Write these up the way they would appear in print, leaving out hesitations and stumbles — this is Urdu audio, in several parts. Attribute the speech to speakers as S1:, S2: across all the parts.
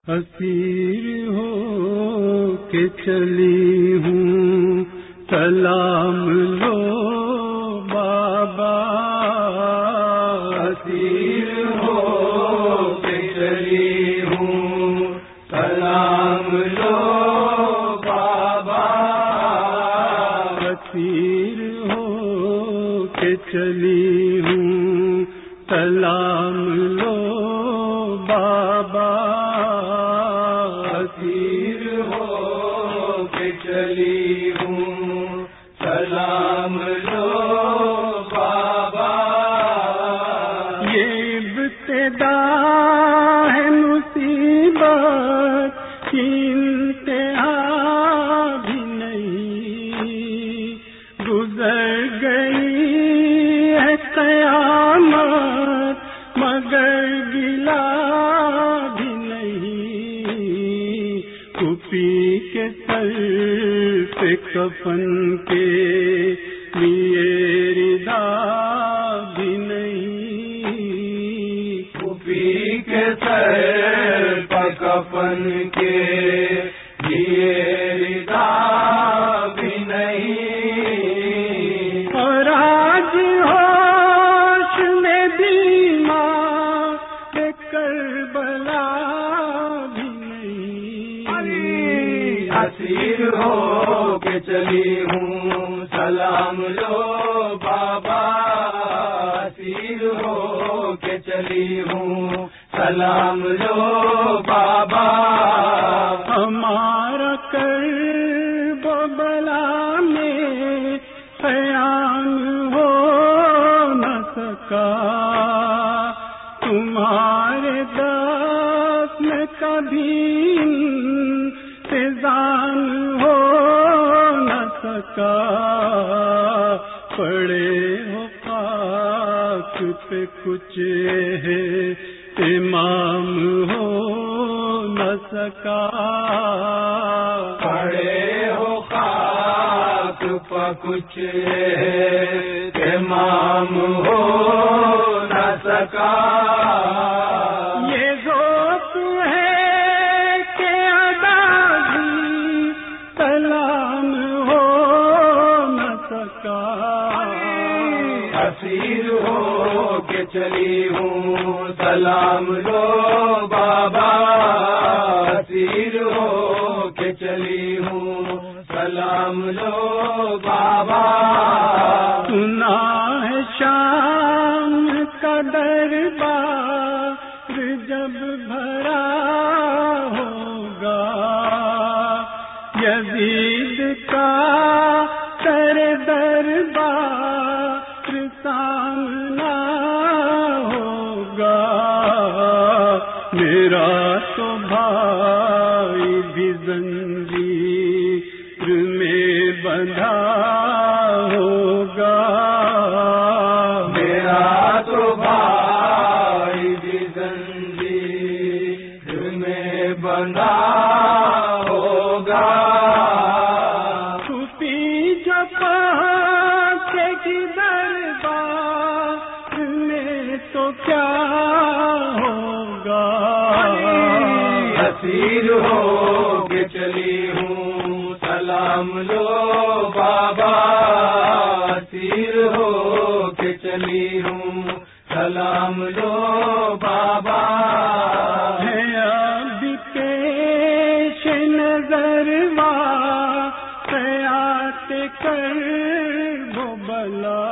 S1: اسیر ہو کے چلی ہوں سلام لو بابا، اسیر ہو کے چلی ہوں سلام لو بابا، اسیر ہو کے چلی ہوں سلام لو بابا، اسیر ہو کے چلی ہوں سلام لو بابا، یہ ابتدا ہے مصیبت کی انتہا بھی نہیں، گزر گئی ہے قیامت مگر گلا بھی نہیں، کفی کے سر پہ کفن کے لیے ردا بھی نہیں، کفی کے سر پہ کفن کے لیے ردا بھی نہیں، اور آج ہوش میں بیمار کربلا بھی نہیں، اسیر ہو کے چلی ہوں سلام لو بابا، اسیر ہو کے چلی ہوں سلام لو بابا، ہمارا کرب و بلا میں قیام ہو نہ سکا، تمہارے دست میں کبھی انتظام ہو نہ سکا، پڑے ہو خاک پہ کچھ ہے امام ہو نہ سکا، پڑے ہو خاک پہ کچھ ہے امام ہو نہ سکا، یہ ذوق ہے کہ ادا بھی سلام ہو نہ سکا، اسیر ہو کے چلی ہوں سلام لو بابا، اسیر ہو کے چلی ہوں سلام لو بابا، سنا ہے شام کا دربار جب بھرا ہوگا، یزید کا سر دربار سامنا ہوگا، میرا تو بھائی بھی زنجیر میں بندھا ہوگا، میرا تو بھائی بھی زنجیر میں بندھا ہوگا، چھپی جو پہنچے گی دربار میں تو کیا ہوگا، اسیر ہو کے چلی ہوں سلام لو بابا، اسیر ہو کے چلی ہوں سلام لو بابا، ہے اب پیش نظر واقعات کرب و بلا،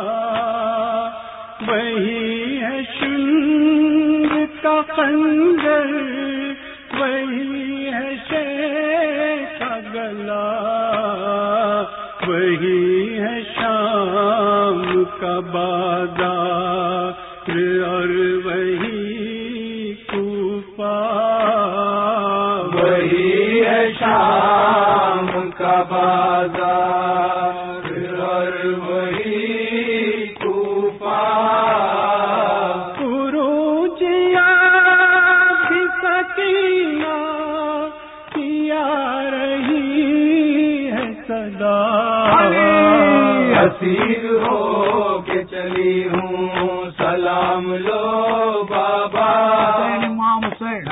S1: وہی ہے شنگ کا خنجر، وہی ہے شیخ کا گلا، وہی ہے شام کا بازار اور وہی کوفہ، وہی ہے شام کا بازار اور وہی کوفہ، عروج یاد سکینہ کیا رہی ہے صدا، اسیر ہو کے چلی ہوں سلام لو بابا،